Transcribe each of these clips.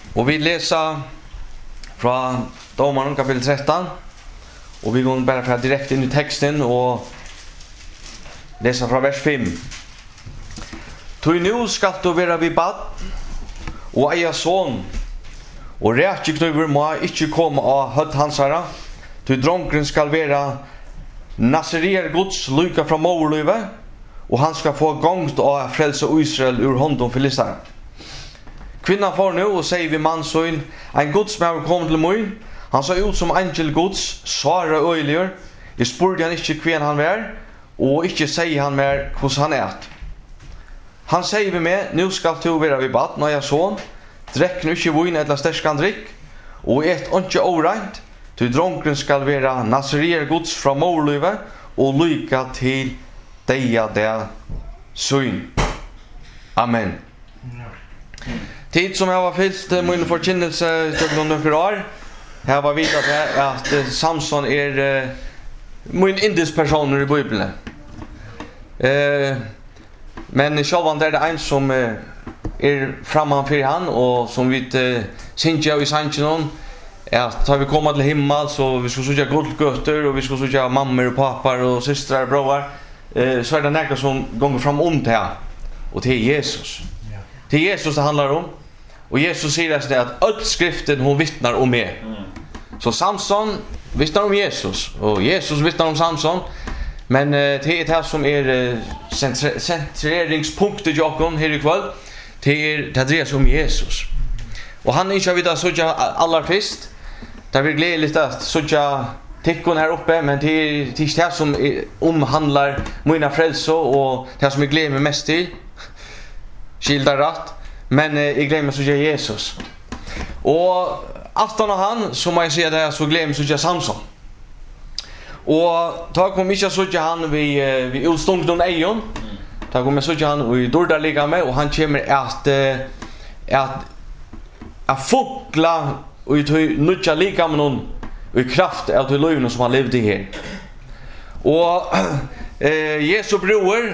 Och vi läser från Domaren kapitel 13. Och vi går bara direkt in i texten och läser från vers 5. Tog nu skal du være vid bad og eia son, og rætkjeknøyver må ikke komme av høtt hansara, til dronkren skal være Naserier Guds lyka fra morløyve, og han skal få gongt av frelse Israel ur hånden filisteren. Kvinnan får nu og sier vi mannsøyn, en Guds med kom til møyn, han så ut som angel Guds, svara øyligur, jeg spurte han ikke hvem han var, og ikke sier han mer hvordan han er. Han sier vi med, nu skal du være vid bad, når jeg sånn, drekk nu ikke vin eller sterskan drikk, og et ikke åreint, til dronkren skal være Naserier Guds fra morløyve, og lyka til deia der syn. Amen. Tid som jeg var fyllt min forkynnelse til noen år, jeg var vidt at Samson min indispersoner i Bibelen. Men självan där det en som framför han och som vi synjer i sanchen att tar vi komma till himmel så vi ska söka guldgötter och vi ska söka mammor och pappar och systrar och bröder så är det några som går fram om till och till Jesus. Till Jesus det handlar om och Jesus säger att all skriften hon vittnar om mig. Så Samson vittnar om Jesus och Jesus vittnar om Samson. Men det är det som centreringspunktet Jakob här i kväll. Det dreier sig om Jesus. Och han inte vill att söka allra först. Det vill glädligt att söka tickon här uppe, men det är det som omhandlar mina frälso och det som jag gläder mig mest till. Skilda rätt. Men jag gläder mig söka Jesus. Och afton han så må jag säga det så gläder mig söka Samson. Och ta kom inte så att han vi utstångdon ejon. Ta kom så att han vi dårda ligga med och han kommer att fokla och nutja lika med någon i kraft av det löven som han levde i här. Och Jesu bror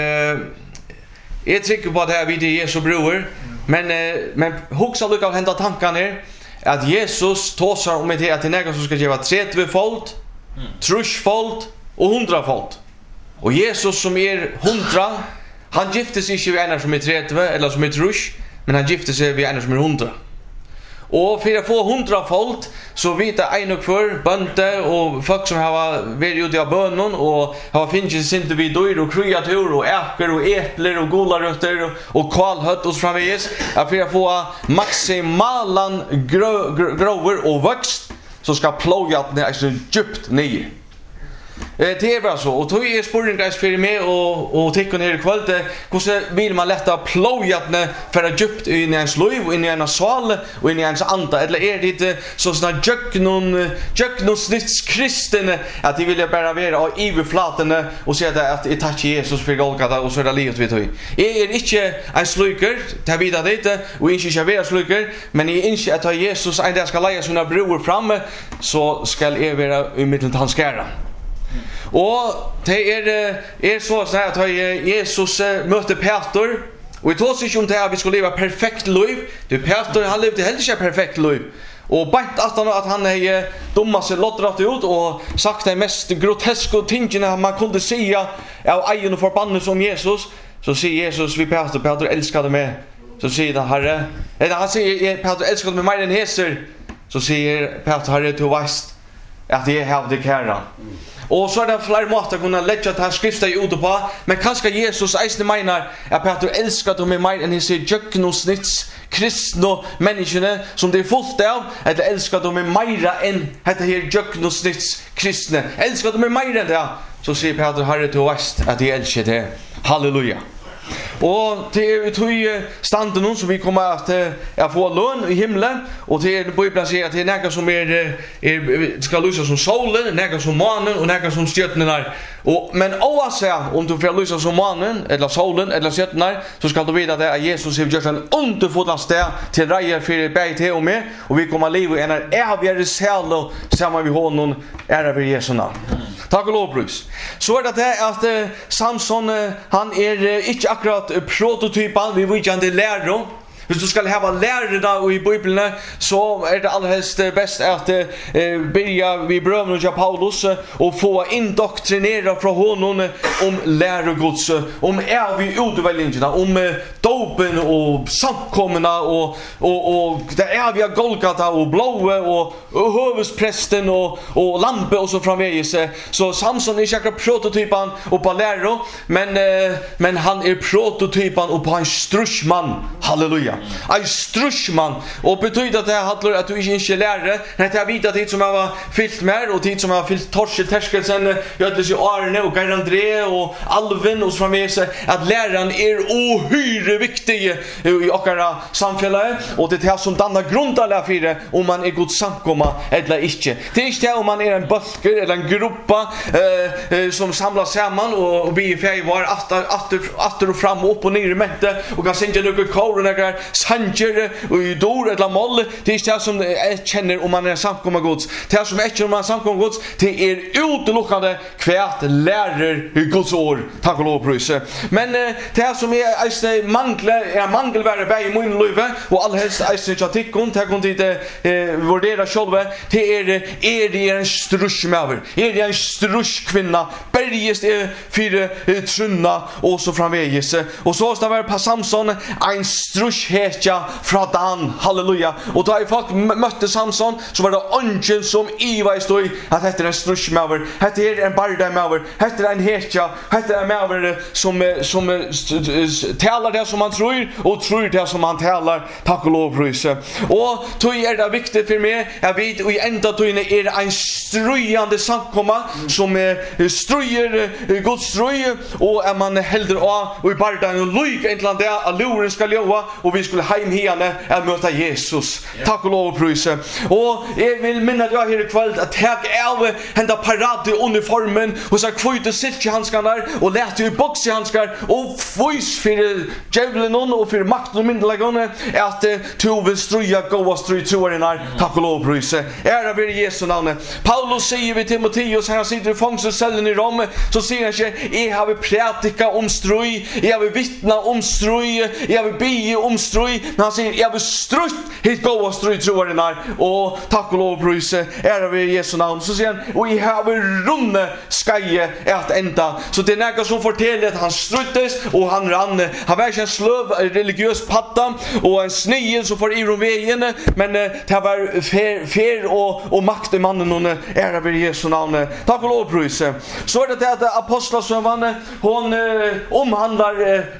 jag tycker på det här vid Jesu bror men huxa lukka av hända tankarna här att Jesus tåsar om det att det är någon som ska ge 30-fold 30-fold och 100-fold. Och Jesus som 100, han gifte sig inte vid en som 30 eller som 30, men han gifte sig vid en som 100. Och för att få 100-fold så vet en och för bönte och folk som har varit ute av bönen och har finnit sig inte vid dörr och kreatur och äppler och äppler och golarötter och kalhött och framvis. Att för att få maximalan grover och växt så ska plågat ner så djupt ner. Det är bara så. Och tog är spåringen för mig och tycker ner i kväll hur vill man lätta plågat ner för att djupt in i ens liv och in i en sval och in i ens anda eller är det inte så såna jöknons kristen att de vill bara vara i överflaten och säga att det tack Jesus för Golgata och så där livet vi tog. Är inte en sluker det vidare det och inte vara sluker men i inte att Jesus en dag ska lägga sina bror framme så ska vara i mitten hans skära. Och det är så att Jesus mötte Peter och vi tog sig om det att vi skulle leva perfekt liv. Det Peter han levde helt inte perfekt liv. Och bant att han är dumma sig lottrat ut och sagt det mest groteska tingen man kunde säga av egen och förbannelse om Jesus. Så säger Jesus vi Peter älskade mig. Så säger det Herre. Eller han säger Peter älskade mig mer än Heser. Så säger Peter Herre till vast att jag har det kära. Och så är det flera måter att kunna lägga det här skriften ut på. Men kanske Jesus eisne menar att Peter älskar dem mer än hans jöknosnitts kristna människorna som det är fullt av. Eller älskar dem mer än detta här jöknosnitts kristna. Älskar dem mer än det. Så säger Peter Herre till väst att jag älskar det. Halleluja. Och till tog standen nu så vi kommer att få lön i himlen och till Bibeln säger att det är några som ska lysa som solen, några som månen och några som stjärnorna. Och men oavsett om du får lysa som månen eller solen eller stjärnorna så ska du veta att Jesus har gjort en underfullast där till rejer för bäg till och med och vi kommer att leva i en evigare själ och samma vi honom ära för Jesu namn. Tack och lov Bruce. Så är det att Samson han är inte akkurat prototypen vi vill inte lära Hvis du skal ha lærere i Bibelen, så det allra helst bäst att börja vid bröven av Paulus och få indoktrinera från honom om lärogods, om vi utväljningarna, om dopen och samkomna och det vi Golgata och blåe och hövudsprästen och lampe och så framvägs. Så Samson är säkert prototypen och på läro, men han är prototypen och på en struschman. Halleluja. En struschman och betyder att det handlar att du inte lärare, när jag vet att det som jag var fyllt med och tid som jag har fyllt Torsil Terskelsen, Götles i Arne och Geir André och Alvin och så framvägs, att läraren är ohyre viktig i åkara samfället och det är som dannar grundala för det om man är god samkomma eller inte. Det är inte om man är en bulker eller en gruppa som samlas samman och vi är var efter och fram och upp och ner i mente och kan sänka några kor och några sanger och i dor eller moll. Det är inte det som jag känner om man är en samkomma gods. Det som jag känner om man är en samkomma gods, det är uteluckande kvärt lärer i Guds år. Tack och lov pröjs. Men det som är mangelvärre bär i min liv och allhelst eisen chatikon ta kon dit vurdera själva det är en struschmäver är en struschkvinna bergest för trunna och så framvägs och så står det på Samson en struschhetja från Dan halleluja och då jag fått mötte Samson så var det ungen som Eva stod att det är en struschmäver det är en bardamäver det är en hetja det är en mäver som talar det som man tror och tror det som man talar. Tack och lov pröjs. Och då är det viktigt för mig. Jag vet och i ända då är det en strujande samkomma som strujer Guds struj och är man hellre av och i bardagen och lyk egentligen det att luren ska leva och vi skulle hem henne att möta Jesus. Tack och lov pröjs. Och jag vill minna att jag här ikväll att jag är hända parade uniformen och så kvite silkehandskarna och lät i boxhandskar och fys för djävulen och för makt och myndigheterna att du vill struja goda strujtroarna. Tack och lov pröjs. Ära vid Jesu namn. Paulus säger vid Timoteus, han sitter i fångelsecellen i Rom, så säger han sig, jag har predika om struj, jag vill vittna om struj, jag vill be om struj, men han säger, jag vill strut hit goda strujtroarna och tack och lov pröjs. Ära vid Jesu namn. Så säger han, och jag har runne skaje att ända. Så det är något som fortäller att han struttes och han rann. Han var en slöv religiös patta och en snigel som får i vägen, men det var fer och makt i mannen och ära vid Jesu namn. Tack och lov pröjs. Så är det att apostlasövan hon omhandlar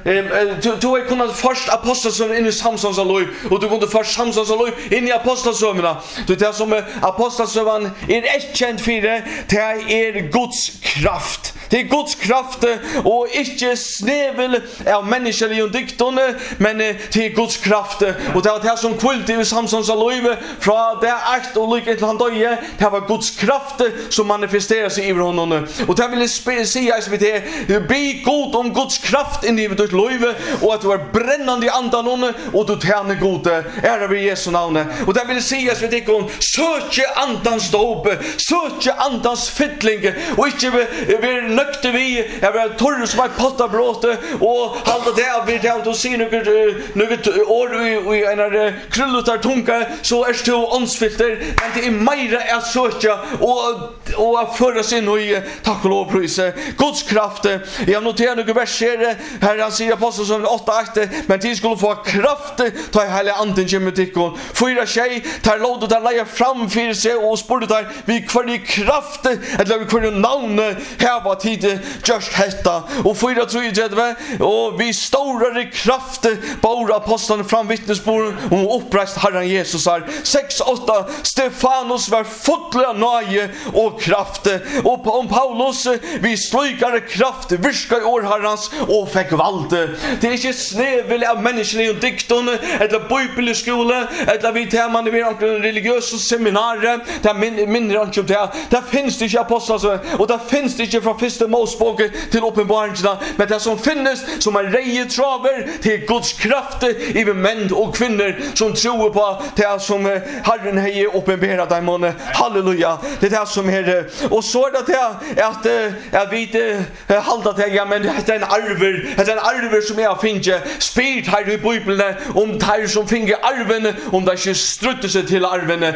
du har kunnat först apostlasövan in i Samsons liv och du kunde först Samsons liv in i apostlasövarna. Det som apostlasövan är känd för det är Guds kraft. Det är Guds kraft och inte snevel av människoliga dikton, men det är Guds kraft och det var det som kvult i Samsons liv från det akt och lycka till han döje. Det var Guds kraft som manifesterar sig i honom och det vill jag säga att det be god om Guds kraft in i ditt liv och att du är brännande i andan och du tjänar god ära vid Jesu namn och det vill säga att det kon söke andans dop söke andans fyllning och inte vi nökte vi är torr som ett pottabröd och hålla det av vid att se något år i en krullutar tunga så är det ånsfilter men det är mer att söka och att föra sig in i tack och lov pröjs Guds kraft. Jag noterar några verser här han säger aposteln 8:8 men de skulle få kraft ta i hela anden gemetikon fyra tjej tar låt att lägga framför sig och spår där vi kvar i kraft eller vi kvar i namn här var tid just hetta och fyra tror jag och vi stora kraft bara aposteln fram vittnesbörd om uppreist Herren Jesus är 6:8 Stefanus var fulla nöje och kraft och om Paulus vi slukade kraft virka i år Herrans och fick vald. Det är inte snevel av människor och dikton eller bibelskola eller vi tar man i en religiös seminarium där mindre om det finns det inte apostlar och där finns det inte från första Moseboken till uppenbarelserna, men det som finnes som en reje traver till Guds kraft i män och kvinnor som tror på det som Herren har uppenbarat dem. Halleluja. Det är det som är och så är det att jag vet halda det ja, men det är en arver som jag finner spirit här i Bibeln om det som finner arven om det inte strutter sig till arven.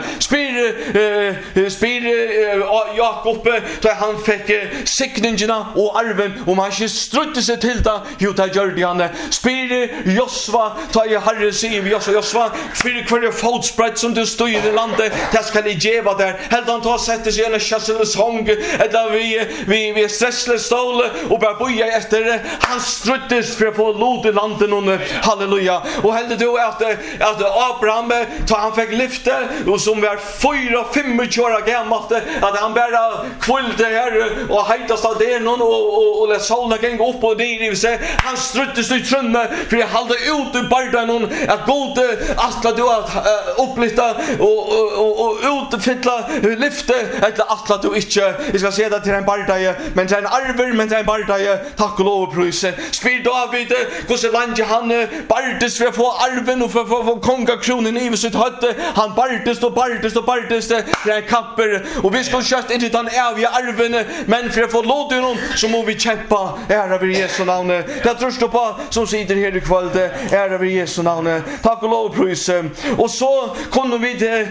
Spyr Jakob då han fick siktningarna och arven om han inte strutter sig till det, jo det gör det han. Spyr Josva då jag Herre säger Josva för kvar fotspread som du står i landet, det ska ni geva där. Helt han tar sätter sig en chasselsång eller vi stresslös stol och bara boja efter han struttes för att få lod i landet. Halleluja. Och helt då att Abraham då han fick lyfta och som var 4-5 år gammalt att han bara kvullde här och hejtast av det någon och lät solen gå upp och ner i sig. Han struttes i trunne för jag hade ut i bardan någon att gå att du att upplyfta och utfylla lyfte eller att du inte jag ska säga det till en bardaje men det är en arver men det är en bardaje tack och lov pröjse. Spyr David hur så länge han bardes för att få arven och för att få kongakronen i sitt hötte. Han bardes det är en kapper och vi ska kört inte utan eviga arven men för att få låt honom så må vi kämpa ära vid Jesu namn. Det tror du på som sitter här i kväll ära vid Jesu namn. Tack och lov pröjse. Och så kunde vi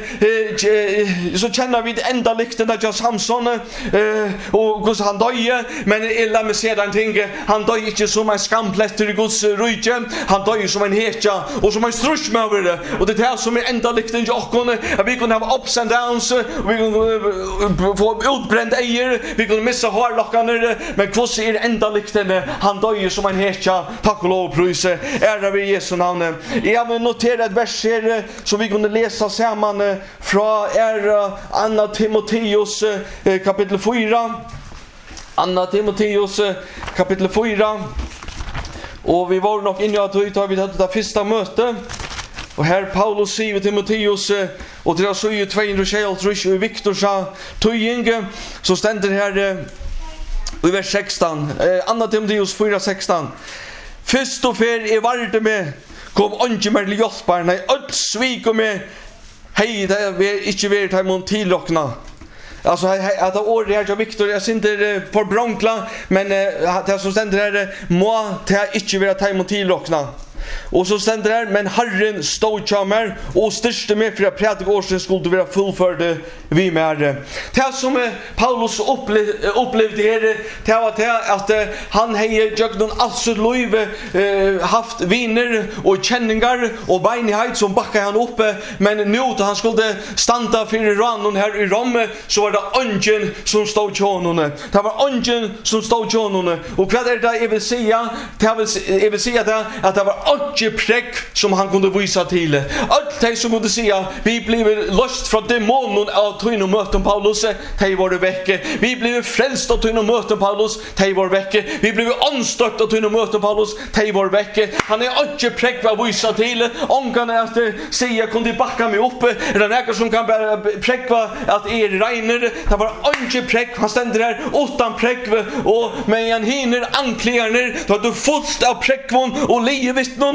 så känner vi ända likten av Samson och hur han döje men illa med sedan ting han döje inte som en skamplätter i Guds rike han döje som en hetja och som en strushmöver och det här som är ända likten Jakob att vi kunde ha ups and downs vi kunde få utbränd ejer vi kunde missa hårlockarna men hur är ända likten han döje som en hetja tack och lov pröjse ära vid Jesu namn. Jag vill notera ett vers här som vi kunde läsa samman från Anna Timoteus kapitel 4. Anna Timoteus kapitel 4. Och vi var nog inne att vi hade det första möte. Och här Paulus säger till Timoteus och det så ju 223 i Viktorsa Tøyinge så ständer här i vers 16. Anna Timoteus 4:16. Först och fer varde med kom onge mer til hjelpar nei öll svik og med hei det er ikke vært her mot tilrockna. Alltså att år det är Victor jag synter på bronkla men det som ständer här må det inte vara time mot tilrockna. Och så ständer där men Herren stod chammer och styrste med för att predika årsyn skulle vara fullförd vi med. Det som Paulus upplevde här det var att han hade jag någon absolut haft viner och känningar och beinighet som backade han upp men nu då han skulle stanna för ranon här i Rom så var det ungen som stod honom. Det var ungen som stod honom och vad är det jag vill säga? Jag vill säga att det var inte präck som han kunde visa till. Allt det som kunde säga vi blev lost från demonen av tyn och möten Paulus, de var väck. Vi blev frälst av tyn och möten Paulus, de var väck. Vi blev anstört av tyn och möten Paulus, de var väck. Han är inte präck vad visa till. Ångan är att säga kunde backa mig upp. Är det någon som kan bara präck att regner. Det var inte präck. Han ständer där utan präck och med en hinner anklingar då du fullt av präckvon och livet någon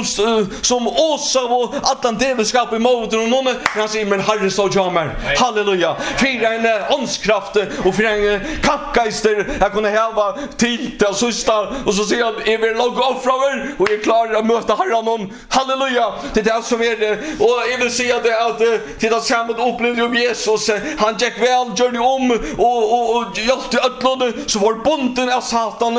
som Åsa och allan develskap i moden och någon han säger men Herre så jammer halleluja för en åndskraft och för en kappgeister jag kunde häva till till sista och så säger han är vi låg offrar och är klar att möta Herren någon halleluja det är det som är det och jag vill säga det att till att samma upplevde om Jesus han gick väl gjorde om och hjälpte öllone så var bunden av Satan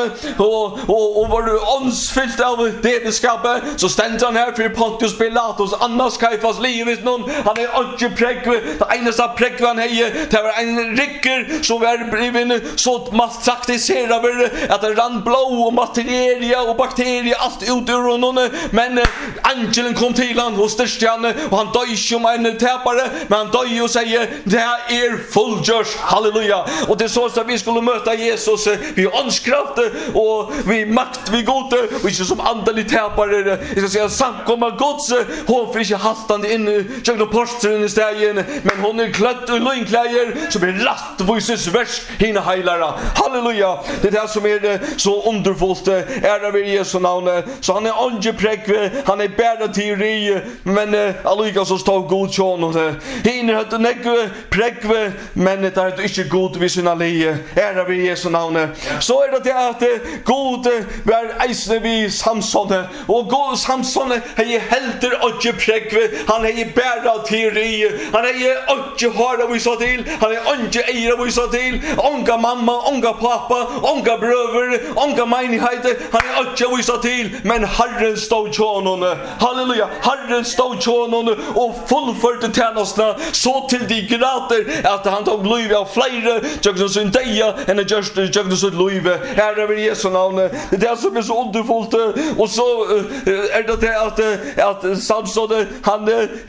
och var åndsfyllt av develskap så ständer han här för Pontius Pilatus Annas Kajfas livet någon han är inte präck det enda präck han hejer det var en ricker som var blivit så mastaktiserad att det rann blå och materia och bakterier allt ut ur honom men angelen kom till han och störste han och han döj som en täpare men han döj och säger det är fullgörs halleluja och det är så att vi skulle möta Jesus vi åndskraft och vi makt vi gode och inte som andelig täpare djupare, jag ska säga samkomma Guds, hon får inte hastande in genom porsten i stegen, men hon är klädd i lögnkläder som är rättvises vers hina heilara. Halleluja. Det är det som är så underfullt, ära vid Jesu namn. Så han är angepräckve, han är bära teori, men allika så står god tjån. Hinner hade nekve präckve, men det är inte god vid sina liv. Ära vid Jesu namn. Så är det att god var eisne vid Samson, och god Samson är helter angepräckve, han är bära teori, han är angehara vi sa till, han är angeira vi sa till, onga mamma, onga pappa, onga bröver, onga menigheter, han är ange vi sa till, men Herren stod tjånon. Halleluja, Herren stod tjånon och fullförde tjänsterna så till de grader att han tog liv av flera tjögna sin deja än att just tjögna sitt liv. Herre över Jesu namn. Det är det som är så underfullt. Och så är det att Samson han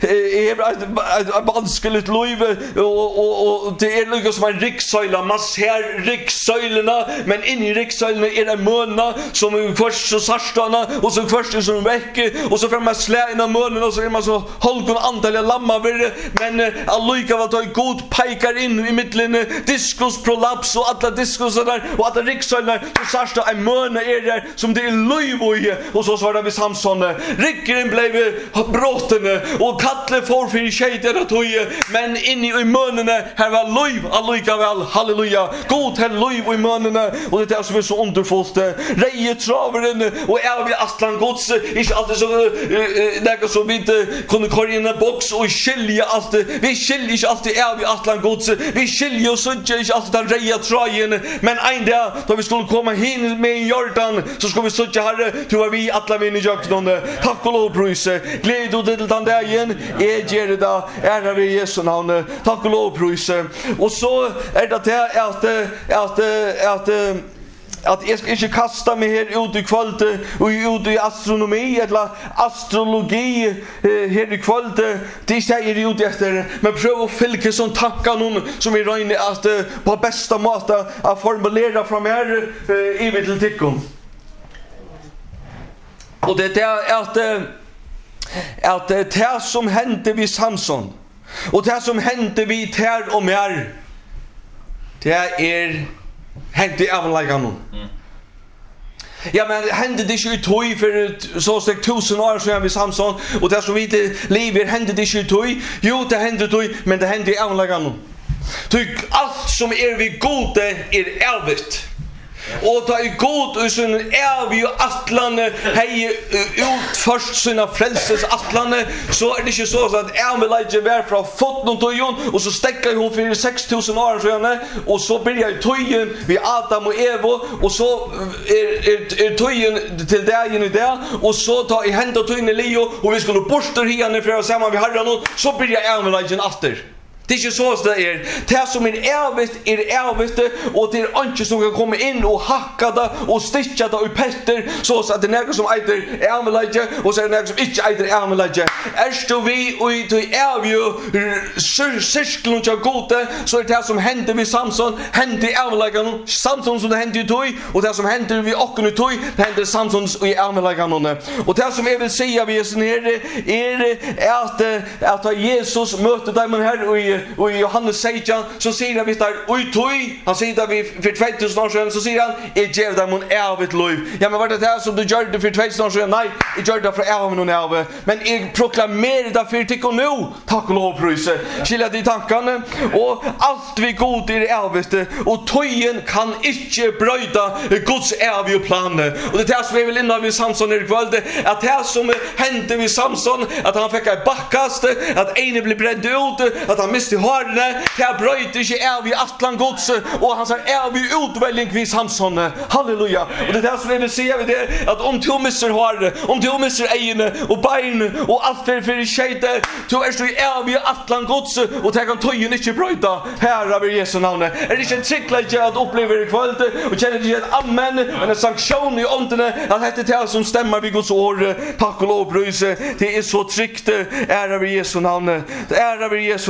är vanskligt liv och det är liksom som en riksöjla. Man ser riksöjlorna, men in i riksöjlorna är det mönna som först så sarstarna och så först som väcker och så får man slä in av munnen och så är man så hållgon antal lamma vid, men allika var ta god pekar in i mittlen diskus prolaps och alla diskus där och alla riksöjlar så sarsta en mönna är där som det är löjvoj och så svarade vi Samson rickeren blev brotten och kattle får för tjejter att höja, men in i munnen här var löjv allika väl. Halleluja, god här löjv i munnen, och det är som är så underfullt. Reje traveren och är vi Astlan Gods inte alltid så näga som vi inte kunde korra in en box och skilja allt. Vi skiljer inte alltid är vi Astlan Gods, vi skiljer och söker inte alltid den reja trajen, men en dag då vi skulle komma hin med i Jordan så ska vi söka Herre till var vi alla vinner jöknån. Tack och lov pröjse, gläd och till den dagen är ger det ära vid Jesu namn. Tack och lov pröjse. Och så är det att jag ska inte kasta mig här ut i kvällte och ut i astronomi eller astrologi här i kvällte. Det säger jag ut efter, men pröv att fylka sån tankar någon som vi röjner att på bästa måte att formulera fram här i till tickon. Och det är att det som hände vid Samson och det som hände vid Ter och Mer, det är hände i avläggan. Ja, men hände det inte i tog för så steg 1000 år sedan vid Samson, och det som vi inte lever hände det inte i tog. Jo, det hände tog, men det hände i avläggan. Tyck allt som är vid gode är evigt. Och ta i god och sin evig atlan hej ut först sina frälses atlan, så är det inte så att Elijah var från foten tojon och så stäcker hon för 6000 år sedan, och så börjar tojen vid Adam och Eva, och så är tojen till dagen i det, och så tar i hända tojen i Leo och vi skulle borsta henne för att samman vid Herren, så börjar Elijah åter. Det är inte så att det är. Det som är evigt, och det är inte som kan komma in och hacka det och sticka det och petter, så att det är något som äter ärmelägge och så är det något som inte äter ärmelägge. Är vi och i evig cirkeln av gode, så är det som hände vid Samson, hände i ärmeläggen. Samson som det hände i tog, och det som hände vid åkken i tog, det hände Samsons i ärmeläggen. Och det som jag vill säga vid Jesus är att Jesus möter dem här och i Johannes 16 så säger han visst där oj toj, han säger där för 2000 år sedan, så säger han är ger dem en evigt liv. Ja, men var det här som du gjorde för 2000 år sedan? Nej, jag gjorde det för evigt och evigt, men jag proklamerar det för tyck och nu. Tack och lov pröjse, skilja de tankarna, och allt vi god är evigt, och tojen kan inte bröjda Guds eviga plan. Och det här som vi vill innan vid Samson i kväll, att det här som hände vid Samson, att han fick ett backast, att ene blev bränd ut, att han miste hårene, det bröjde inte evig atlan Guds, och han sa evig utväljning vid Samson. Halleluja. Och det här som vi vill säga vid det, att om du misser hårene, om du misser egene och bein och allt för tjejte, så är du evig atlan Guds, och det kan tojen inte bröjda. Herre över Jesu namn. Är det inte en tricklägge att uppleva i kväll och känner det ett amen, men en sanktion i åndene att det är det som stämmer vid Guds år. Tack och lov pröjse. Det är så tryggt. Ära över Jesu namn. Ära över Jesu namn.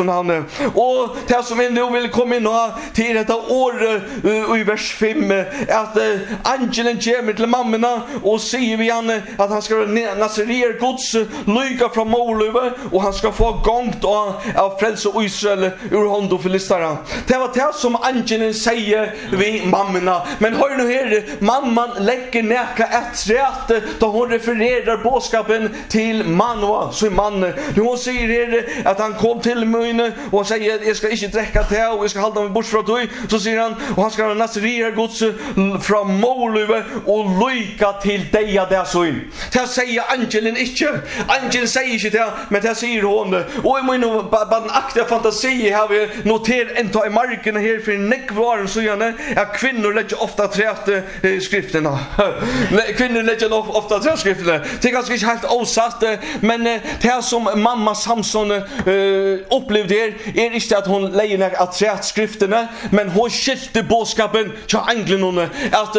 Och det som är nu vill komma in till detta år i vers 5 att angelen kommer till mammorna och säger vi han att han ska Nazarier Guds lyga från Molöve och han ska få gångt av frälse och Israel ur hand och filistara. Det var det som angelen säger vi mammorna. Men hör nu här, mamman lägger näka ett rätt då hon refererar bådskapen till Manoa, så man. Hon säger här att han kom till mig och säger jag ska inte dricka te och jag ska hålla mig bort från dig. Så säger han och han ska Nazarier Guds från Molöve och lyga till dig där så in. Det säger angelen inte. Angelen säger inte det, men det säger hon. Och jag menar bara en aktiv fantasi har vi noterat en tag i marken här för nekvaren så gärna att kvinnor lägger ofta trätt skrifterna. Kvinnor lägger ofta trätt skrifterna. Det är ganska inte helt osatt, men det som mamma Samson upplevde är inte att hon lägger att trätt skrifterna, men hon skilte bådskapen till ängeln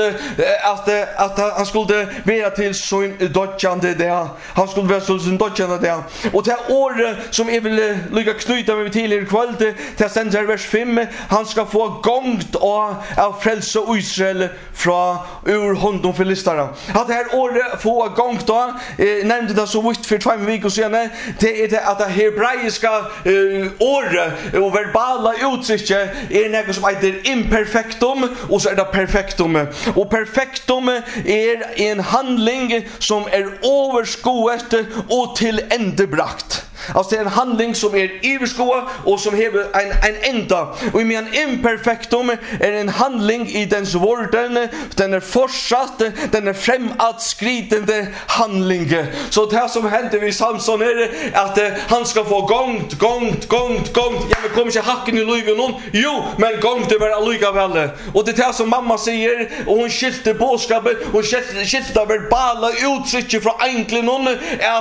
att han skulle vara till sin dödjande där. Han skulle vara till sin dödjande där. Och det året som jag vill lycka knyta mig till i kväll, det ständer vers 5, han ska få gångt av frälse och Israel från ur honom filistara. Att det här året få gångt nämnde det så vitt för 2 veckor sedan, det är det att det hebraiska året och verbala uttrycket är något som heter imperfektum och så är det perfektum. Och perfektum är en handling som är överskået och till ändebrakt. Alltså det är en handling som är överskåad och som har en ända. Och med en imperfektum är en handling i dens vården, den är fortsatt, den är framåtskridande handling. Så det som händer vid Samson är att han ska få gångt. Ja, men kommer inte hacken i livet någon? Jo, men gångt det var allikevel. Och det är det som mamma säger, och hon skilte bådskapen, hon skilte verbala uttryck från enkelt någon,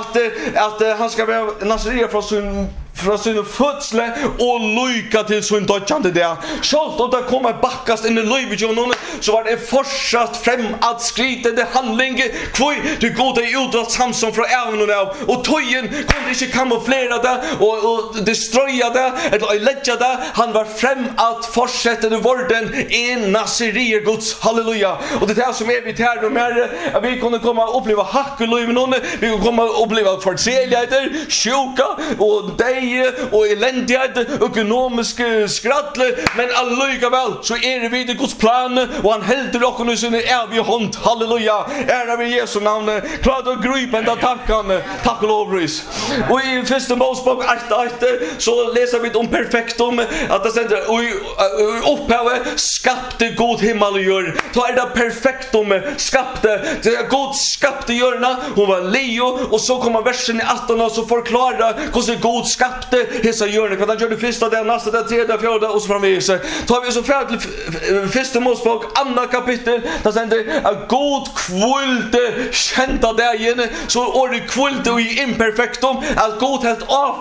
att han ska vara Nazarier från sin födsel och lycka till sin dödjande där. Självt om det kommer backast in i livet så var det fortsatt framåtskridande handling. Kvoi, du går dig utåt Samson från även och tojen kunde inte kamouflera det och destroya det eller lägga det. Han var framåt fortsättande vorden en Nazarier Guds. Halleluja. Och det är som är vi här och mer att vi kunde komma och uppleva hack i livet. Vi kunde komma och uppleva förtsäligheter, sjuka och dig och eländighet, ekonomisk skrattle, men allikevel så är vi i Guds plan och han helder oss i sin eviga hand. Halleluja. Ära vi Jesu namn. Klart och gripande tackande. Tack och lovpris. Och i första Mosebok 1:1 så läser vi om perfektum att det säger upphavet skapte god himmel och jord. Så är det perfektum skapte. Det är god skapte jordna. Hon var Leo och så kommer versen i 18 och så förklarar hur god skapte hessa jorden. Vad han gör det första, det nästa, det tredje, fjärde och så framvis. Tar vi så färdigt första Mosebok, andra kapitel, där säger att god kvullte kända dagen, så är det kvullte i imperfektum, att god helt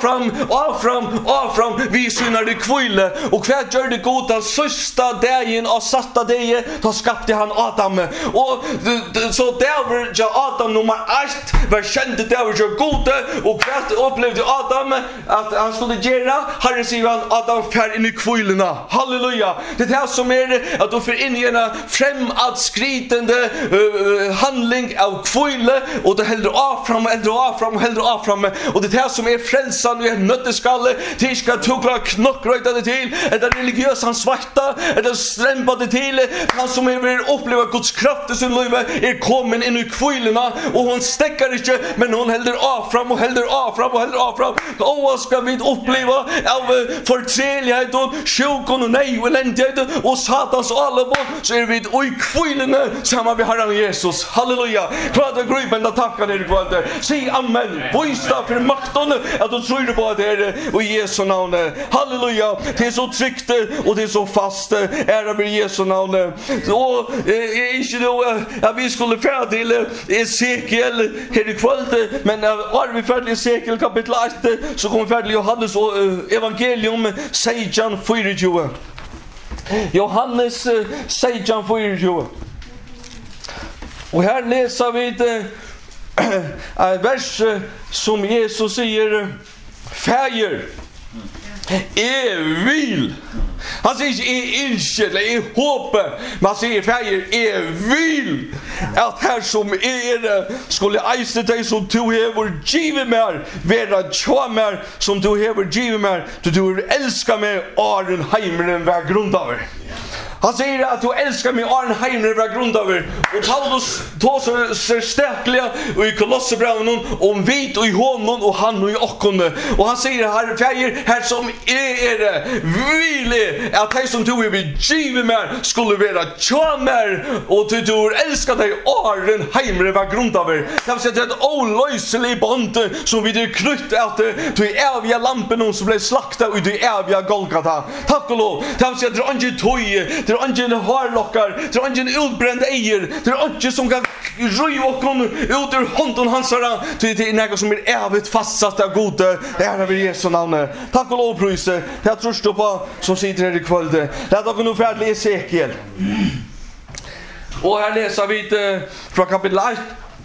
avfram, vi synar det kville. Och kvart gör det god den sista dagen och satta dagen, då skapte han Adam. Och så där var Adam nummer 1, var kände där var god, och kvart upplevde Adam att han skulle göra, Herren säger han att han fär in i kvillena. Halleluja. Det här som är att du får in i en framåtskridande handling av kville och det häller av fram. Och det här som är frälsan i en nötteskalle, det ska tukla knockröjtade till, eller religiös han svarta, eller strämpade till, han som vill uppleva Guds kraft i sin liv är kommen in i kvillena och hon stäcker inte, men hon häller av fram. Och vad ska vi uppleva av förträlighet och sjukon och nej och eländighet och satans allvar, så är vi i kvillene samman med Herren Jesus. Halleluja. Klart och gripande tackar er ikväll. Säg amen. Visa för makten att du tror på det och i Jesu namn. Halleluja. Det är så tryggt och det är så fast. Ära med Jesu namn. Och inte då att vi skulle färd till Ezekiel här ikväll, men var vi färd till Ezekiel kapitel 1 så kommer vi färd till Johannes och evangelium 16:24. Johannes 16:24. Och här läser vi ett vers som Jesus säger: Fäder, Vil. Han säger inte inskjedd, eller hoppas. Man säger färger, vil. Att här som skulle eise dig som du hever givet mer, vera tja mer som du hever givet mer, du älskar mig, Aren heimeren var grundaver. Han säger att du älskar mig, Aren heimeren var grundaver. Och Paulus tar så stäckliga och i Kolosserbrevet om vit och i honom och han och i okkone. Och han säger här färger, här som vil att dig som du hever givet mer skulle vera tja mer och du älskar dig, Aren heimeren var grundaver. Det vill säga att det är ett olöselig band som vi det knytt att du är eviga lampen som blev slakta och du är eviga Golgata. Tack och lov. Det vill säga att det är inte tøy, det är inte harlockar, det är inte utbränd eier, det är inte som kan röja och ut ur hånden hans herra. Det är något som är evigt fastsatt av gode. Det är vi Jesu namn. Tack och lov pröjse. Jag tror stå på som sitter här i kväll. Låt oss nu färdig Esekiel. Och här läser vi från kapitel 1.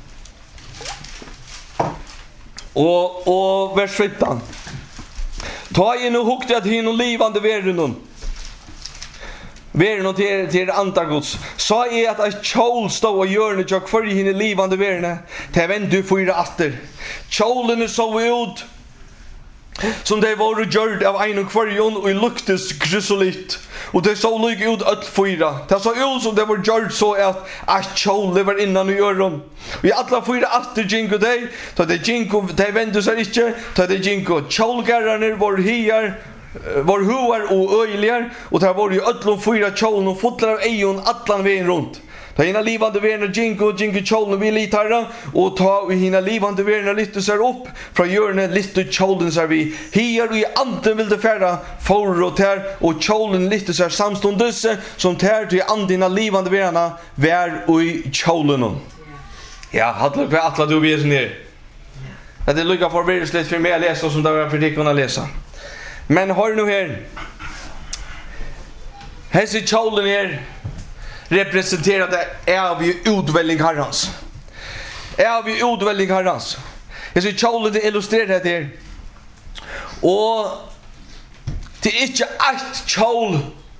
Och vers 15. Ta in och hukte att hin och livande verden. Verden till antargods. Så är att ett kjol stå och hjörnet jag för hin livande verden. Till vem du fyra atter. Kjolen så ut som det var gjort av en och kvarjon och i luktes krysolit. Och det så lyck ut att fyra. Det så ut som det var gjort så att kjol var innan i öron. Vi alla fyra atter jinko dig. Så det jinko, det vände sig inte. Så det jinko kjolgarraner var hiar. Var huar och öjligar. Och det var ju ötlom fyra kjolen och fotlar av ejon atlan vägen runt. Ta hina livande verna jinko kjolen vi litarra och ta hina livande verna lytte sig upp från hjörnet lytte kjolen sig vi hier och i anden vill det färra for och tär och kjolen lytte sig samstundes som tär till andina livande verna vär och i kjolen. Ja, hade du atla du vet ner. Det är lika förvirrande för mig att läsa som det var för dig kunna läsa. Men hör nu här. Här ser kjolen här representerade av utvälling Herrans. Av utvälling Herrans. Jag ser kjolen illustrerat här. Och det är inte ett kjol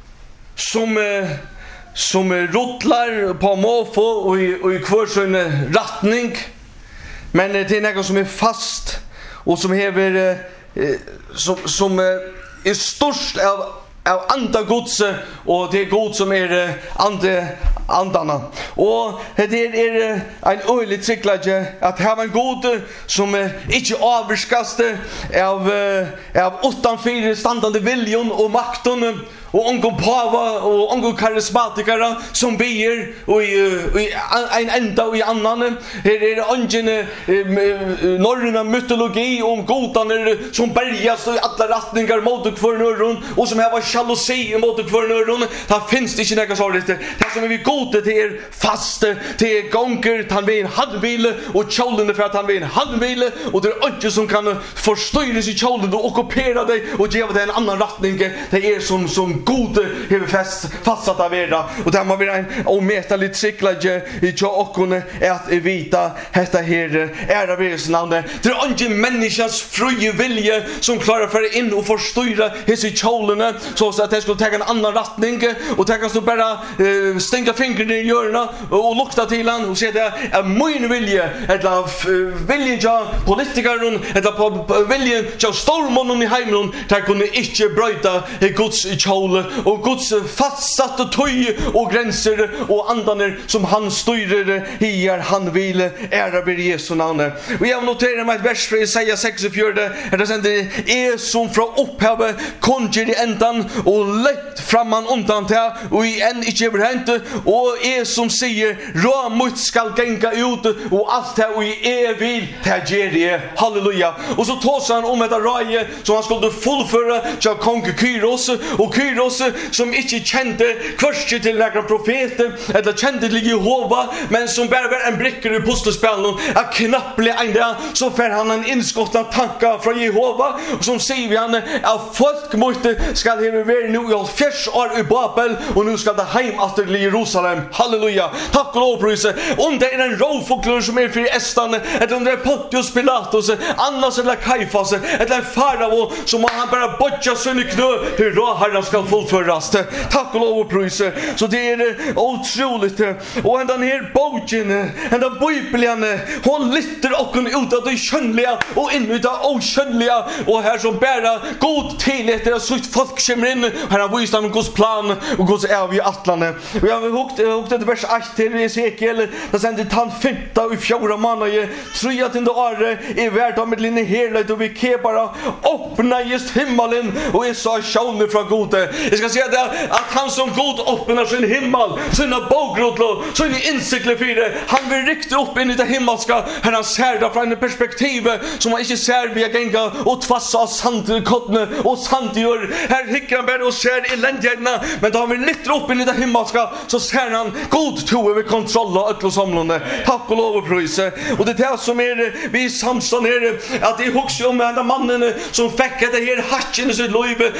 som rotlar på måfå och i kvarsen rattning. Men det är något som är fast och som hever som är störst av andagods och det är god som är andarna. Och det är en öjligt cyklage att ha en god som inte avskaste av utanför standande viljon och makten och ongo pava och ongo karismatikara som ber och i en enda och i annan. Här är ungen norrna mytologi om godaner som bergas i alla rattningar mot kvarnöron och som har jalousi mot kvarnöron. Det finns det inte något sådant. Det som vi gode till fast till gånger han vill handvile och kjolen för att han vill handvile och det är inte som kan förstöras i kjolen och ockupera dig och ge dig en annan rattning. Det är som gode hever fastsatt av era och där man vill en omätligt cyklage i tjockone att vita detta här ära Jesu namn. Det är inte människans fria vilja som klarar för in och förstöra hos i kjolen så att det skulle ta en annan rattning och ta så bara stänga fingrarna i hjörna och lukta till han och säga det är min vilja eller viljen till politikern eller på viljen till stormonen i himlen där kunde inte bryta Guds kjol och Guds fastsatta tøy och gränser och andaner som han styrer hier han vill ära ber Jesu namn. Och jag noterar mig ett vers från Jesaja 64 där det säger som från upphavet konjer i ändan och lätt framman undan till och i en inte överhänt och som säger ramut skall gänga ut och allt det och i evig det halleluja. Och så tås han om ett raje som han skulle fullföra till kong Kyros och Kyros oss som inte kände kvörste till några profeter eller kände till Jehova, men som bara var en brickor i puslespelen att knappligt en dag så får han en inskottad tanke från Jehova och som säger vi han att folk måste ska det vara nu i 40 år i Babel och nu ska det hem till Jerusalem. Halleluja. Tack och lov prisa. Om det är en rovfågel som är för Estan eller om det är Pontius Pilatus, Annas eller Kajfas eller en farao som han bara botcha sin knö hur då Herren ska fullföras. Tack och lov prisa. Så det är otroligt. Och den här boken, den bibeln, hon lyfter och ut av det skönliga och in i det oskönliga och här som bara god tillit är så folk kommer in här har visat om Guds plan och Guds eviga attlande. Och jag har hukt ett vers 8 till Esekiel där sen det tant 15 i 4 månader tror att inte är i världen med linje helhet och vi kan bara öppna just himmelen och jag sa sjön från gode. Jag ska säga det att han som god öppnar sin himmel sina bogrotlo så in insikle för det han vill rikta upp in i det himmelska här han ser där från ett perspektiv som man inte ser via gänga och tvassa sandkottne och sandjör här hickar han bara och ser eländigheterna men då han vill lyfta upp in i det himmelska så ser han god tro över kontroll och ökla samlande. Tack och lov och pröjse. Och det är som är vi samstånd är att det är också om den mannen som fick det här hatchen i sitt liv.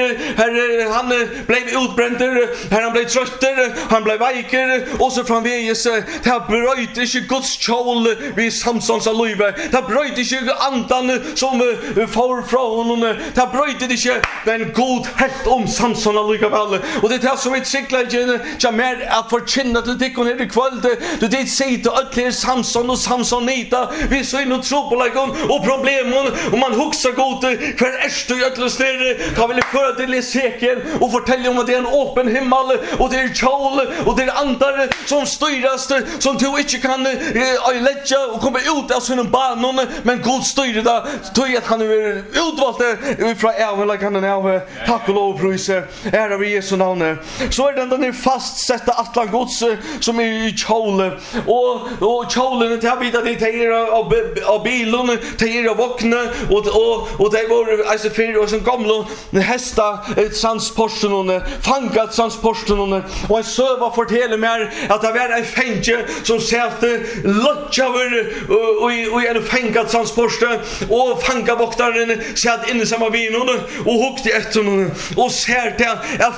Här han blev utbränd, här han blev trötter, han blev vajker och så framväges det här bröjt inte Guds kjol vid samstånds av liv. Det här bröjt inte andan som får från honom. Det här bröjt inte den god helt om samstånd av liv. Och det är som ett cyklar som är att förkynna till dikken här i kväll. Du det säger till ötler Samson och Samsonita. Vi så in och tro på lagen och problemen. Och man huxar god för ärstu i ötler snöre. Ta vill föra till Esekiel och fortälja om att det är en öppen himmel. Och det är kjol och det är andar som styras. Som du inte kan lägga och komma ut av sina banan. Men god styr det. Tog att han är utvalt från även like han är. Tack och lov pröjse. Ära vid Jesu namn. Så är den är fastsätta attlan gods som är i kjol och kjolen till att det är av bilen till att vakna och det var alltså för och som gamla hästa transporten fangat transporten och en söva fortäller mer att det var en fänge som satte lotchaver och en fängat transporten och fanga vaktaren satt inne samma vinen och hukte efter honom och ser det att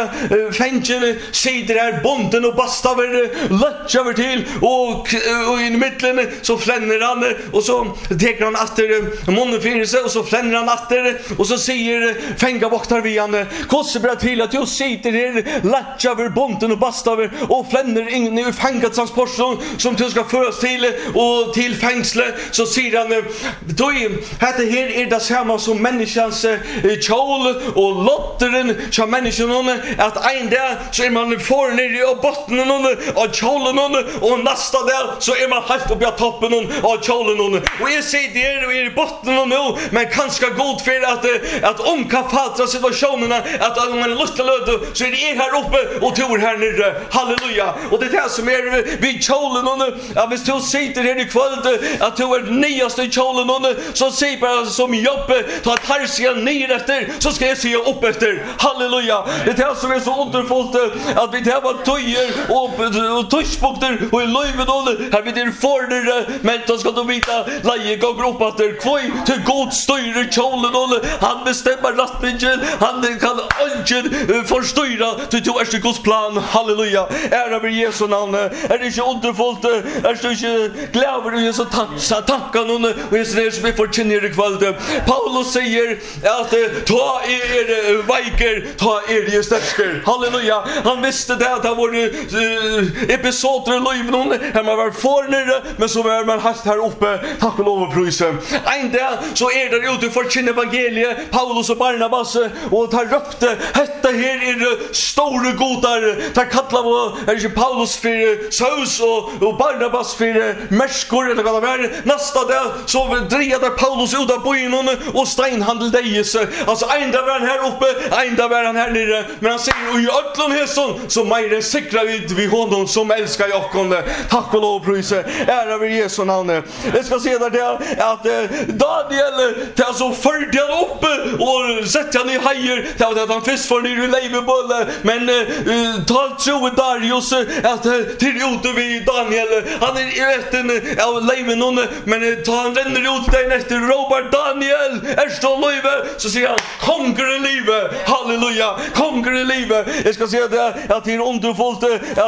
fängen sidor här bonden och bastaver lotchaver till och i mitten så flänner han och så teker han efter munnen för sig och så flänner han efter och så säger fängavaktar vi han kossebra till att jag sitter här lotchaver bonden och bastaver och flänner in i fängatransporten som du ska föras till och till fängsle så säger han då heter här är det samma som människans kjol och lotteren som människan att en dag så är man för ner i botten av kjolen och nästa dag så är man helt uppe på toppen av kjolen och jag säger det och är i botten nu men kanske god för att omkapatra situationerna att om man är lustig löd så är det här uppe och tor här nere. Halleluja. Och det är det som är vid kjolen att hvis du sitter här i kväll att du är nyaste i kjolen så säger bara som Joppe ta att här ser jag ner efter så ska jag se upp efter. Halleluja. Det är det som är så underfullt att vi det var töjer och töjspokter och i löjven här vid er förder men då ska du vita leje går upp att det kvoj till god styr kjolen han bestämmer rättningen han kan inte förstyra till du är Guds plan. Halleluja. Ära vid Jesu namn. Är det inte underfullt? Är det inte glädje och så tackar någon och det som vi får känna i kväll. Paulus säger att ta er vajker, ta er stärker. Halleluja. Han visste det att det var episoder i livet här man var förnere men så var man hast här uppe. Tack och lov och pröjse. En dag så är det ute för känna evangeliet Paulus och Barnabas och tar röpte detta här är det stora godar. Tar kallar på Paulus för Saus och Barnabas för märskor eller vad det var. Nästa dag så drejer Paulus ut av byn och steinhandel dejes. Alltså en dag var han här uppe, en dag var han här nere. Men han säger i ötlån hässon så mer säkrar vi honom som älskar Jakob. Tack och lov pröjse. Ära vid Jesu namn. Jag ska se där att Daniel tar så fördel uppe och sätter han i hajer till att han fisk för ner i levebulle men ta tro Darius att till ute vid Daniel han är rätten av leven men ta han renner ut där efter Robert Daniel så löve så säger han konkur i livet halleluja konkur i livet jag ska säga det att det är underfullt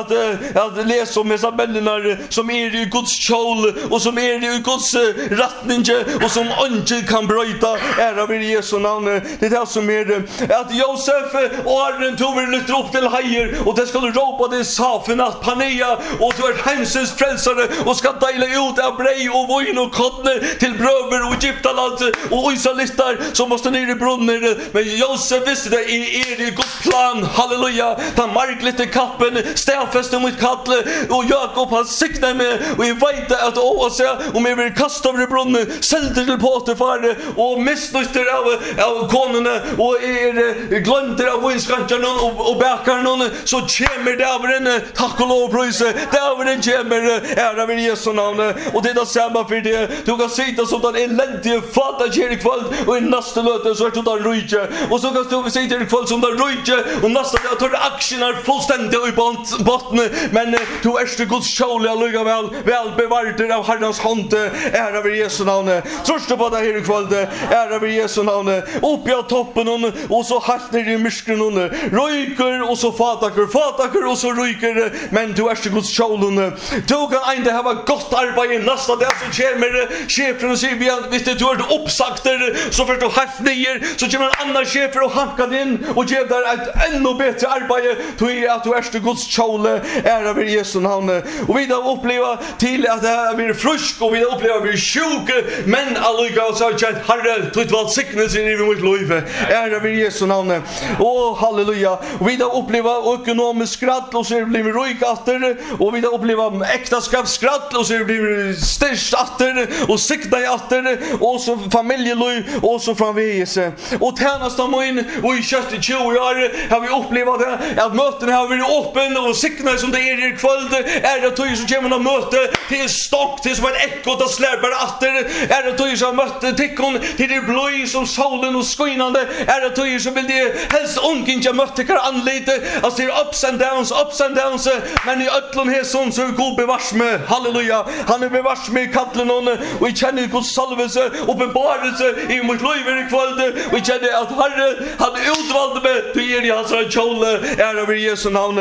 att läsa om Isabellerna som är i Guds kjol och som är i Guds rattninge och som inte kan bryta ära vid Jesu namn det är som är att Josef och Arren tog lyfter upp till hajer och det skulle ropa det safen att Pania och du är hemsens frälsare och ska dela ut av brej och vin och kottne till bröver och Egyptaland och Israelister som måste ner i brunner men Josef visste det i Guds plan halleluja ta mark lite kappen stäfäste mot kattle och Jakob han siktar med och jag vet att Åsa om jag vill kasta över i brunnen säljte till Potifar och misslyster av konerna och glömter av vinskancharna och bäkarna så kommer det över en tack och lov pröjse det över en kommer ära vid Jesu namn och det är samma för det du kan sitta som den eländige fatta kyrkvall och i nästa löte så är det där rujke och så kan du sitta i kväll som där rujke och nästa dag tar aktierna fullständigt i botten men du är det Guds kjol jag väl bevarter av Herrens hand ära vid Jesu namn trösta på det här i kväll ära vid Jesu namn upp i toppen och så hatt ner i myskren röjker och så fataker och så röjker men du är det Guds kjol du kan inte ha gott arbete nästa dag så kommer chefen och säger visst du är uppsagt så för du hatt ner så kommer en annan chef och hankar in och ger dig ett ännu bättre arbete till att du är det Guds kjol ära vid Jesu namn och vi då uppleva till att det blir frisk och vi upplever vi sjuk men alliga så att Herre tog vad sickness in i mitt liv ära vid Jesu namn och halleluja och vi då uppleva ekonomisk skratt och så blir vi rika åter och vi då uppleva äktenskapsskratt och så blir vi störst åter och sikta åter och så familjeliv och så framvis och tjänasta in och i 20 år har vi upplevt det att möten har varit öppen och sikna som det är i kväll är det tog så kommer man möte till stock till som ett ekko att släpar åter är det tog så möte tickon till det blå som solen och skinande är det tog så vill det helst onkinja möte kan anlite alltså det är ups and downs men i öllon här sån så god bevars med halleluja han är bevars med kattlen och i känner Guds salvelse uppenbarelse i mot liv i kväll och i känner att Herre han utvalde mig till er i hans kjol ära vid Jesu namn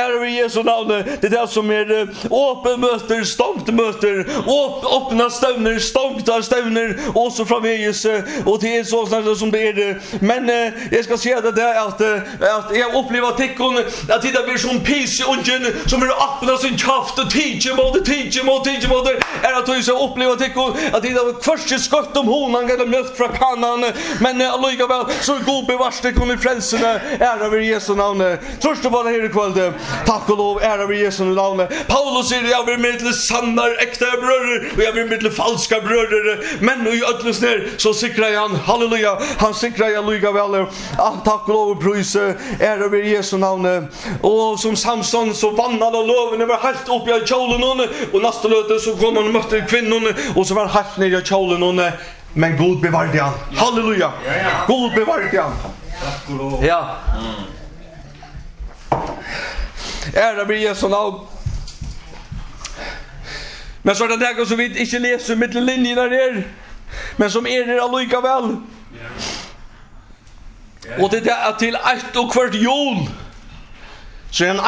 det är det som är öppen möter stångt möter öppna stävner stångta stävner och så framvägs och det är så som det är men jag ska säga det där att jag upplever tickon att det blir som pis i ungen som är öppna sin kraft och teacher mot är att du så upplever tickon att det var först skott om honan eller mjölk från kannan men alliga väl så god bevars det kommer frälsarna ära vid Jesu namn trösta på det här ikväll tack och lov ära vid Jesu namn Paulus säger jag vill med till sannar äkta bröder och jag vill med till falska bröder men nu i ödles ner så sikrar han halleluja han sikrar jag lika väl tack och lov och pröjse ära vid Jesu namn och som Samson så vann alla loven över helt upp i kjolen och nästa löte så kom han och mötte kvinnan och så var han helt ner i kjolen men god bevarde han halleluja god bevarde han ja ära vid Jesu namn men så är det där som vi inte läser mittenlinjerna där men som är allika väl och det är till ett och kvart jul så är en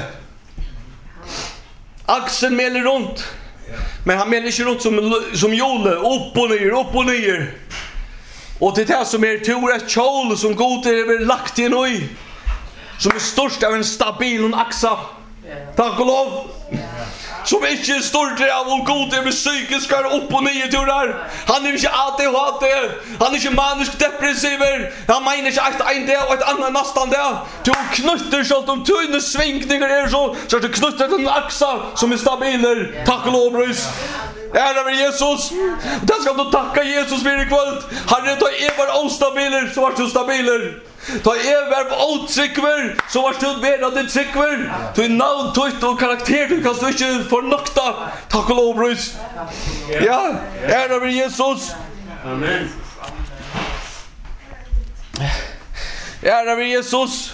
axeln mäler runt men han mäler inte runt som jule upp och ner och det är som är tur ett kjol som god är lagt i nöj som är störst av en stabil axa tack och lov som inte är stort av och god är med psykiska upp och ner turar. Han är inte ADHD. Han är inte manisk depressiver. Han menar inte att en dag och ett annat nästan dag. Du knytter så att de tunna svängningar är så att du knytter den axa som är stabiler. Tack och lov, brus. Ära med Jesus. Där ska du tacka Jesus för ikväll. Herre, ta var ostabiler så var du stabiler. Ta var otryckver så var du bedade tryckver. Du är navn, tøyt och karaktär du kan inte förnokta. Tack och lov, brus. Ja, ära med Jesus. Amen. Ära vi Jesus.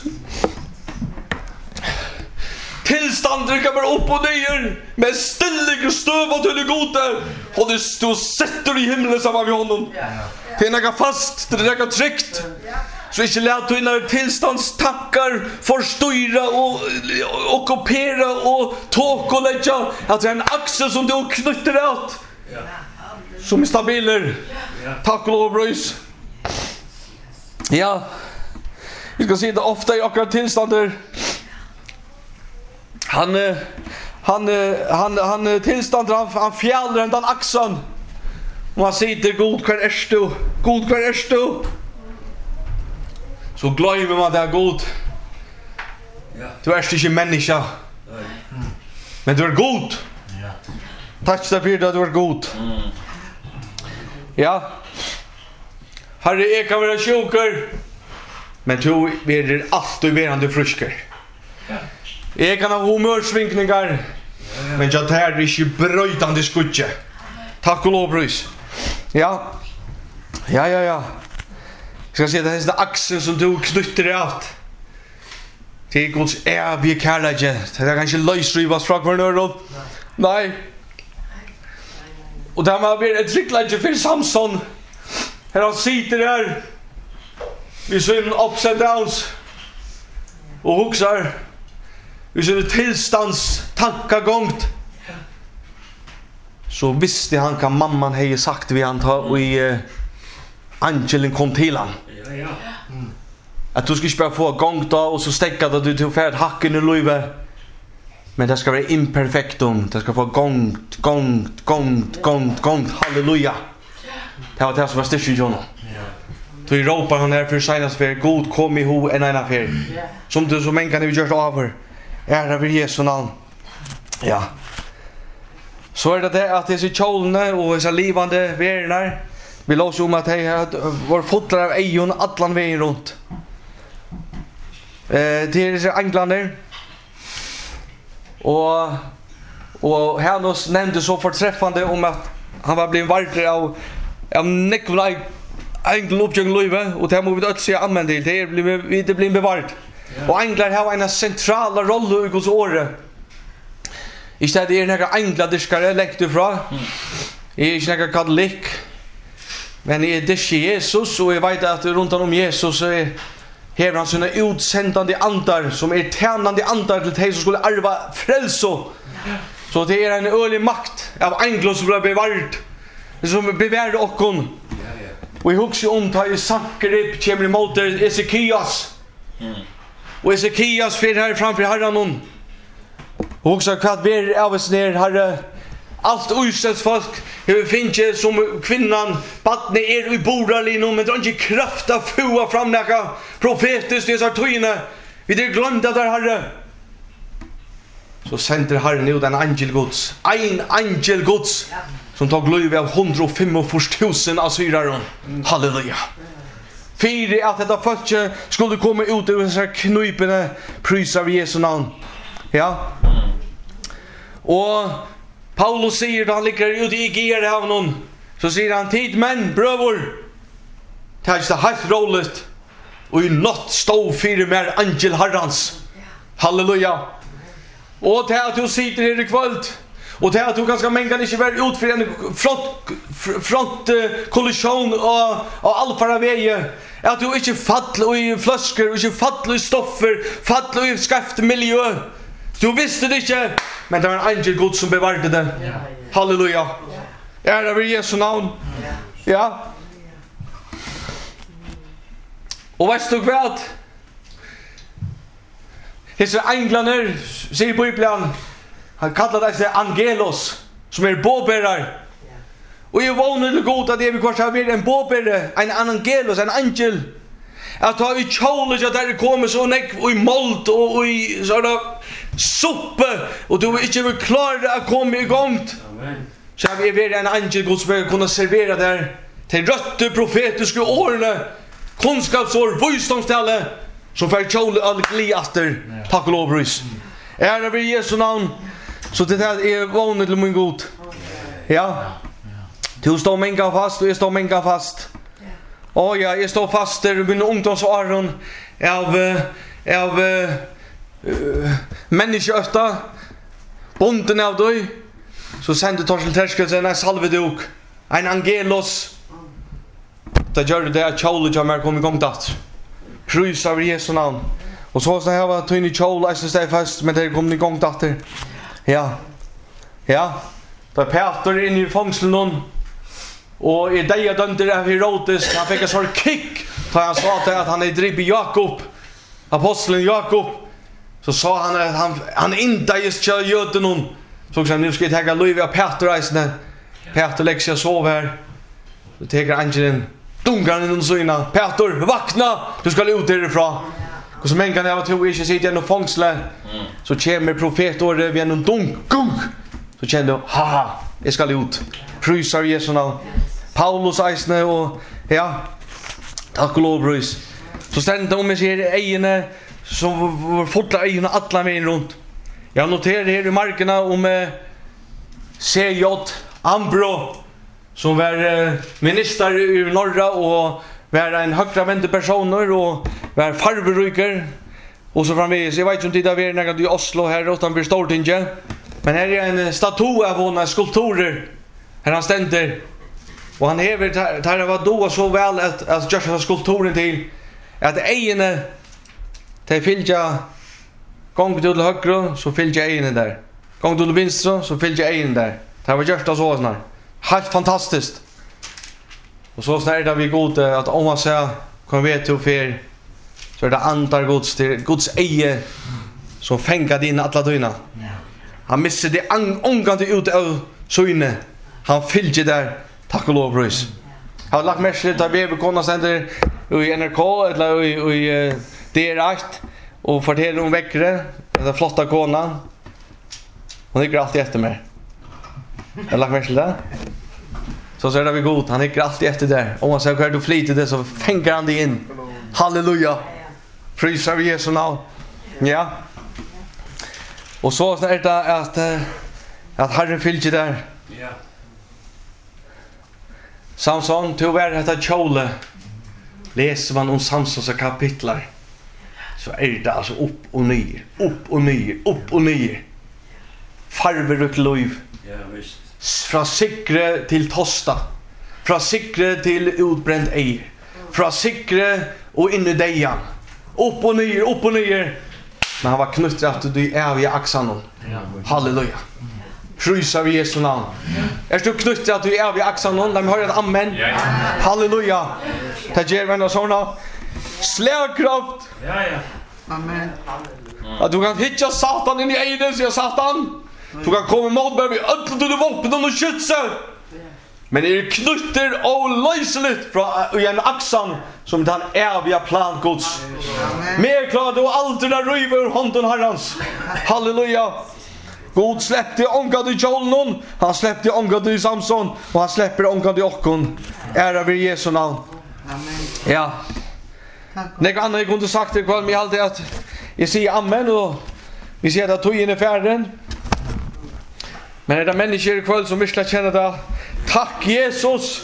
Tillståndet kan vara upp och ner. Men ställig och stöva till det goda. Och du sätter i himlen samman med honom. Det är något fast, det är något tryckt. Så inte lät du innan tillståndstackar förstyra och ockupera och tåk och lägga. Att det är en axel som du knyter åt. Som är stabiler. Tack och lov, Bruce. Ja. Vi ska se det ofta i akkurat tillstånd. Han tillstånd han fjällrar den axeln. Och han säger god kvar är du. God kvar är du. Så glömmer man det är god. Du är inte människa. Men du är god. Tack så för att du är god. Ja. Herre, jag kan vara sjuker. Men du är alltid verande frisker. Jag kan ha humörsvinkningar. Men jag tar inte bröjtande skudje. Tack och lov, Bruce. Ja. Jag ska se det här är axeln som du knytter åt. Det är Guds evige kärleke. Det är kanske lösrivas från varandra. Nej. Och där man blir ett trycklage för Samson. Här han sitter här. Vi ser en ups and downs. Och huxar. Vi ser en tillstands tankagångt. Så visste han kan mamman hej sagt vi han ta och i angelen kom till han. Att du ska inte bara få gångt då och så stäcka då du till färd hacken i löve. Men det ska vara imperfektum. Det ska få gångt. Halleluja. Det var det som var styrst i honom. Då ropar han här för senast för god kom ihåg en affär. Som du som en kan vi göra över. Ära vid Jesu namn. Ja. Så är det att dessa kjolene och dessa livande vernar. Vi låser om att det var fotlar av ejon allan vägen runt. Det är dessa änglarna. Och Hanus nämnde så förträffande om att han var blivit vartre av nekvna änglen uppgång löjve och det må vi inte säga amen till. Det blir bevart. Och änglar har en centrala roll i Guds åre. Ikke det några ängladerskare lekt ifra. Jag är inte några katolik. Men jag är disk Jesus och jag vet att runt om Jesus är hever han sina utsändande andar som är tjänande andar till de som skulle arva frälso. Så det är en ölig makt av änglar som blir bevart. Som bevärde okkon. Och jag huxar om tar ju Sankerib kommer emot Ezekias. Och Ezekias fyrir här framför herran. Och också kvart ver av oss ner herre. Allt utsett folk hur finns som kvinnan badne är i bordarlinjen men det har inte kraft att få framnäka profetiskt det så tryne. Vi det glömde där herre. Så sänder herren ut en angelgods. En angelgods som tog löv av 105 000 assyrer. Halleluja. Fyre att detta folk skulle komma ut ur dessa knupene prysar vi Jesu namn. Ja. Och Paulus säger då han ligger ute i Gera av någon. Så säger han tid men bröder. Tack det helt roligt. Och i natt stå fyra mer angel herrans. Halleluja. Och det att du sitter här i kväll. Och det att du ganska mängan inte vara ut för en front kollision och allfara väge. Att du inte faller i flaskor, inte faller i stoffer, faller i skaft miljö. Du visste det inte, men det var en angel Gud som bevarade det. Halleluja. Ära vid Jesu namn. Ja. Och vet du vad? Dessa änglarna, säger Bibeln, han kallar det angelos, som är båbärare. Och jag vånar till god att det vi kvar har en båbärare, en angelos, en angel. Att ha i kjolet att det kommer så nek och i mold och i sådana suppe och du inte vill klara att komma igång. Så har vi varit en angel Gud som kunna servera där till rötter profetiska årene, kunskapsår, visdomställe som för kjolet all gliaster. Tack och lov, Bruce. Ära vid Jesu namn. Så det här är vanligt till min god. Ja. Du står mänga fast och jag står mänga fast. ja, jag står fast där i min ungdomsåren av människoöfta bonden av dig så sände Torsten Terskelsen en salveduk en angelos det gör det att Charles Jamar kom igång där prys av Jesu namn och så här var Tony Charles så stay fast men det kom igång där ja där Peter in i fångslen och i det jag dömde av Herodes han fick en sån kick då han sa att han är dribb Jakob aposteln Jakob så sa han att han inte just kör jöten någon så han nu ska jag ta Louis av Peter Peter lägger sig sov här så tar angelen dungar in och syna Peter vakna du ska ut därifrån och så men kan jag tro inte sitta i fångsle så kommer profetordet vid en dunk så kände haha jag ska ut prysar Jesu namn Paulus eisne och ja tack och lov brys så ständ om jag ser egna som var fotla egna alla vägen runt jag noterar här i markerna om CJ Ambro som var minister i norra och var en högravände personer och var farveryker och så framvis jag vet inte det där när i Oslo här utanför Stortinget men här är en staty av hon skulpturer här han ständer och han häver där var då så väl att göra skulpturen till att egna till fylja gång till höger så fylja egna där gång till vänster så fylja egna där det var just så såna helt fantastiskt och så snart vi god att om man säger kan vi till för så är det antar Guds eje som fängade in alla dyna han missade det ångande ut av syne han fyllde där tack och lov brys jag har lagt mest lite av bebekonna sänder i NRK eller i direkt och fortäller om väckre den flotta konan hon gick alltid efter mig jag har lagt mest lite så är det vi god han gick alltid efter där om man säger att du flyter det så fänger han dig in halleluja prisar vi Jesu namn ja och så är det att Herren fyllde där ja Samson tog vara detta kjole läser man om Samsons kapitlar så är det alltså upp och ner farver och liv ja visst från sikre till tosta från sikre till utbränt ej från sikre och in i dejan upp och ner men han var knuttrat till de eviga axarna halleluja prysar vi Jesu namn är du knuttrat till eviga axarna de hör ett amen halleluja det ger vänner såna slagkraft ja amen att du kan hitta satan in i ejden så satan du kan komma mot med öppna du vapen och skjutsa men är knutter och lösligt från en axan som den eviga plan Guds mer klart och alltid där river handen Herrans halleluja God släppte ångad i Jolnon han släppte ångad i Samson och han släpper ångad i Ockon ära vid Jesu namn amen ja när andra kunde sagt det kvar med alltid att jag säger amen och vi ser att tog in i färden men det är människor kväll som vill känna det tack Jesus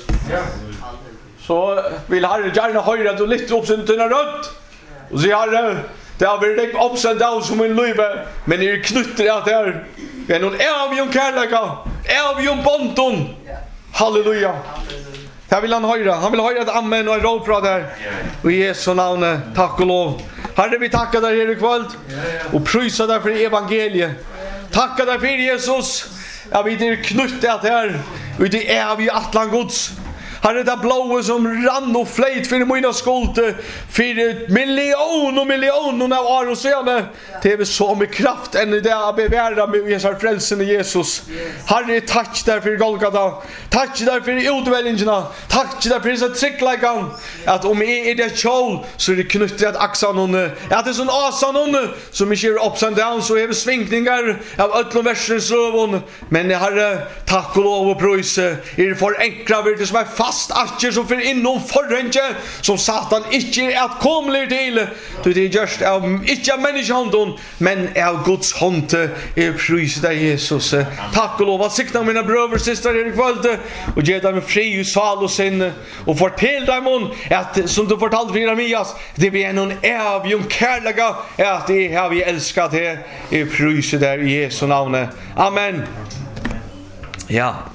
så vill Herre gärna höra att du lyfter upp sin tunna rött och säger Herre det har varit ups and downs som en liv men det är knutter att det är någon evium kärleka evium bonton halleluja här vill han höra ett amen och en råd från där och i Jesu namn tack och lov Herre vi tackar dig här i kväll och prysar dig för evangeliet tackar dig för Jesus jag vet är knuttet att här och det är vi atlan Guds Herre det blåa som rann och flejt för mina skolter för miljoner av år och senare det är så med kraft än det att bevara med Jesu frälsen i Jesus Herre tack där för Golgata tack där för utväljningarna tack där för dessa trickläggan att om är det kjol så är det knutet att axan hon att det är sån asan hon som inte är ups and downs så är det svängningar av öllom versens lövon men Herre tack och lov och pröjse är det för enkla virter som är fast fast atjer som för inom förränge som Satan inte är att komma till. Det är just av inte människan men av Guds hand är pris där Jesus. Tack och lov att sikta mina bröder och systrar i kväll och ge dem fri och sal och sin och fortell dem att som du fortalte för Jeremias det blir en evig kärleka att det har vi älskat det i pris där i Jesu namn. Amen. Ja.